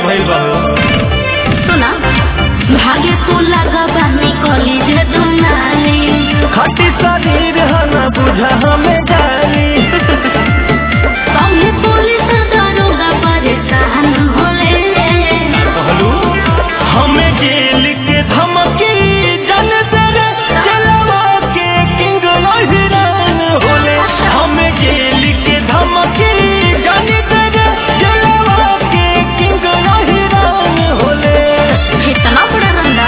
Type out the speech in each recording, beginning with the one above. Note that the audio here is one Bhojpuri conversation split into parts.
भइल बा सुना भागे तू लगा बनी कॉलेज दुनाली खटी शरीर है न बुझा हमें जानी कभी पुलिस दरोगा परेशान होले कहलू हमें जेल के धमकी जन तेरे चलवा के किंग हिरान होले हमें जेल के धमकी जन तेरे चलवा के किंग हिरान होले इतना बड़ा रंगा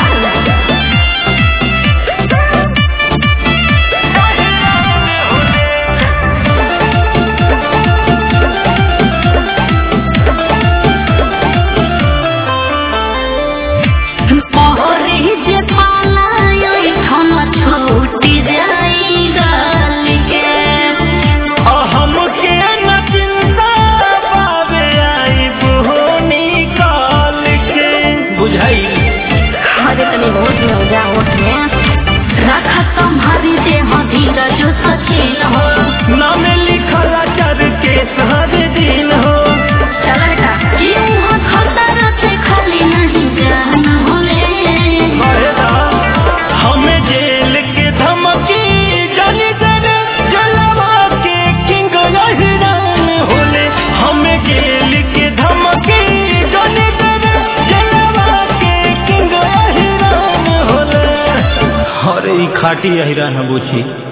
रखा तुम्हारी देह धीरज सचिन हो नाम लिखला चर के हर दिन हो चल बेटा क्यों खतर से खाली नहीं जान होले हमें जेल के धमकी जानी तेरे जलवा के किंग हिरान होले हमें जेल के धमकी जानी तेरे जलवा के किंग हिरान होले अरे ई खाटी हिरान बुझी